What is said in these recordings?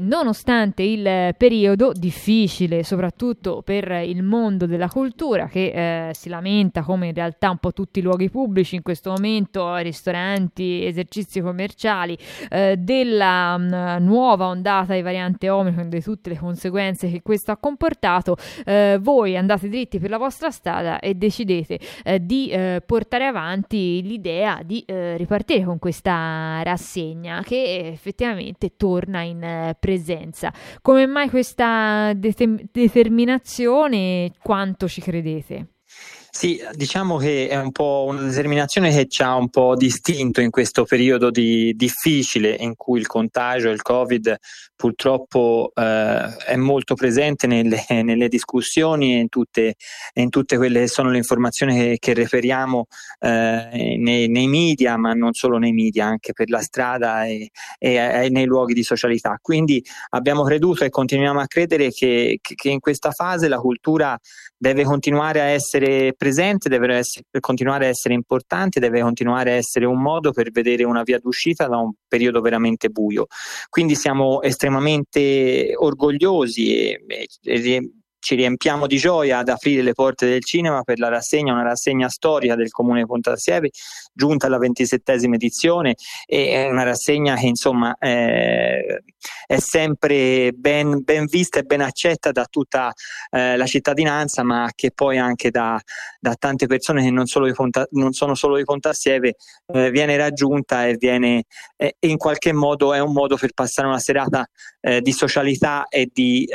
nonostante il periodo difficile, soprattutto per il mondo della cultura, che si lamenta come in realtà un po' tutti i luoghi pubblici in questo momento, ristoranti, esercizi commerciali, della nuova ondata di variante Omicron, di tutte le conseguenze che questo ha comportato, voi andate dritti per la vostra strada e decidete di portare avanti l'idea di ripartire con questa rassegna che effettivamente torna in presenza. Come mai questa determinazione? Quanto ci credete? Sì, diciamo che è un po' una determinazione che ci ha un po' distinto in questo periodo difficile in cui il contagio, il Covid purtroppo è molto presente nelle discussioni e in tutte quelle che sono le informazioni che referiamo nei media, ma non solo nei media, anche per la strada e nei luoghi di socialità. Quindi abbiamo creduto e continuiamo a credere che in questa fase la cultura deve continuare a essere presente, continuare a essere importante, deve continuare a essere un modo per vedere una via d'uscita da un periodo veramente buio. Quindi siamo estremamente orgogliosi e ci riempiamo di gioia ad aprire le porte del cinema per la rassegna, una rassegna storica del Comune di Pontassieve, giunta alla 27ª edizione, e è una rassegna che insomma è sempre ben vista e ben accetta da tutta la cittadinanza, ma che poi anche da tante persone che non sono solo di Pontassieve viene raggiunta e in qualche modo è un modo per passare una serata di socialità e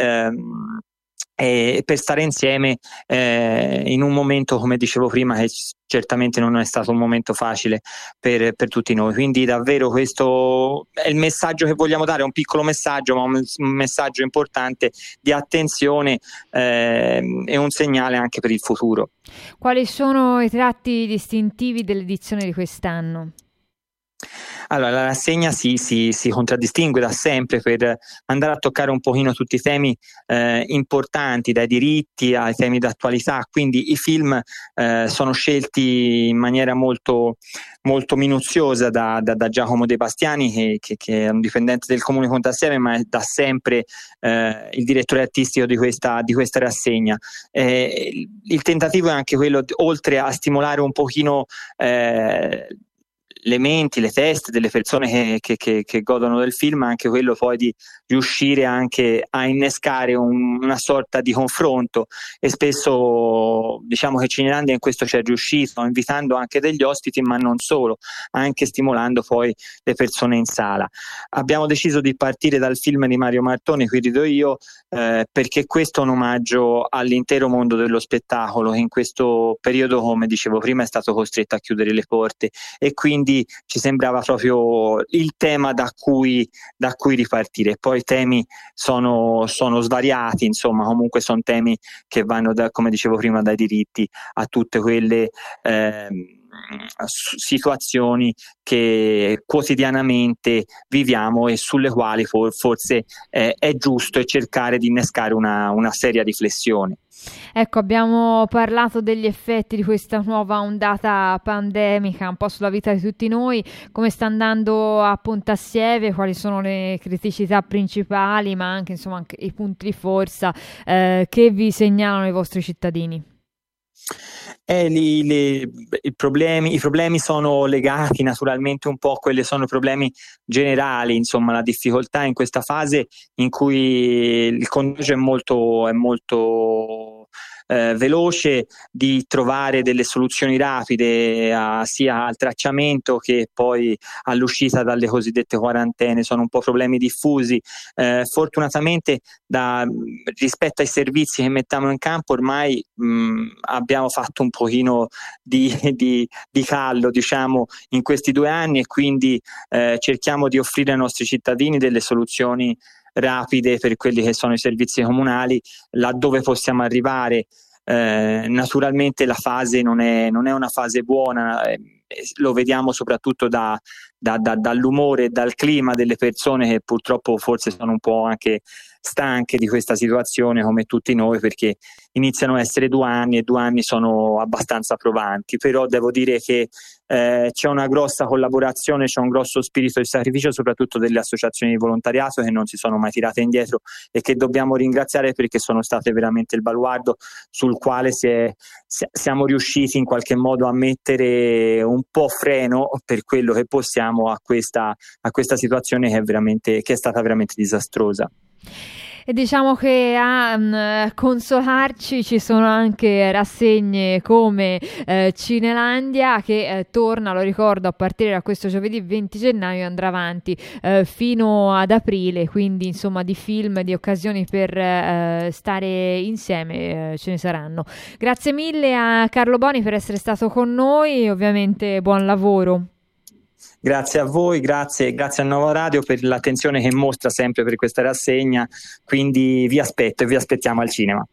per stare insieme in un momento, come dicevo prima, che certamente non è stato un momento facile per tutti noi. Quindi davvero questo è il messaggio che vogliamo dare, un piccolo messaggio, ma un messaggio importante di attenzione e un segnale anche per il futuro. Quali sono i tratti distintivi dell'edizione di quest'anno? Allora, la rassegna si contraddistingue da sempre per andare a toccare un pochino tutti i temi importanti, dai diritti ai temi d'attualità, quindi i film sono scelti in maniera molto, molto minuziosa da Giacomo De Bastiani, che è un dipendente del Comune di Pontassieve, ma è da sempre il direttore artistico di questa rassegna. Il tentativo è anche quello, oltre a stimolare un pochino le menti, le teste delle persone che godono del film, anche quello poi di riuscire anche a innescare una sorta di confronto, e spesso diciamo che Cinelandia in questo ci è riuscito, invitando anche degli ospiti, ma non solo, anche stimolando poi le persone in sala. Abbiamo deciso di partire dal film di Mario Martoni, Qui rido io, perché questo è un omaggio all'intero mondo dello spettacolo, che in questo periodo, come dicevo prima, è stato costretto a chiudere le porte, e quindi ci sembrava proprio il tema da cui ripartire. Poi i temi sono svariati, insomma, comunque sono temi che vanno come dicevo prima, dai diritti a tutte quelle situazioni che quotidianamente viviamo e sulle quali forse è giusto cercare di innescare una seria riflessione. Ecco, abbiamo parlato degli effetti di questa nuova ondata pandemica un po' sulla vita di tutti noi. Come sta andando a Pontassieve? Quali sono le criticità principali, ma anche insomma anche i punti di forza che vi segnalano i vostri cittadini? I problemi sono legati naturalmente un po' a quelli sono problemi generali, insomma la difficoltà in questa fase in cui il contagio è molto veloce, di trovare delle soluzioni rapide sia al tracciamento che poi all'uscita dalle cosiddette quarantene. Sono un po' problemi diffusi. Fortunatamente rispetto ai servizi che mettiamo in campo ormai abbiamo fatto un pochino di callo, diciamo, in questi 2 anni, e quindi cerchiamo di offrire ai nostri cittadini delle soluzioni rapide per quelli che sono i servizi comunali, laddove possiamo arrivare. Naturalmente la fase non è una fase buona, lo vediamo soprattutto da dall'umore e dal clima delle persone che purtroppo forse sono un po' anche stanche di questa situazione come tutti noi, perché iniziano a essere 2 anni e 2 anni sono abbastanza provanti, però devo dire che c'è una grossa collaborazione, c'è un grosso spirito di sacrificio soprattutto delle associazioni di volontariato che non si sono mai tirate indietro e che dobbiamo ringraziare perché sono state veramente il baluardo sul quale siamo riusciti in qualche modo a mettere un po' freno per quello che possiamo a questa situazione che è stata veramente disastrosa. E diciamo che a consolarci ci sono anche rassegne come Cinelandia che torna, lo ricordo, a partire da questo giovedì 20 gennaio e andrà avanti fino ad aprile, quindi insomma di film, di occasioni per stare insieme ce ne saranno. Grazie mille a Carlo Boni per essere stato con noi e ovviamente buon lavoro. Grazie a voi, grazie a Nuova Radio per l'attenzione che mostra sempre per questa rassegna, quindi vi aspetto e vi aspettiamo al cinema.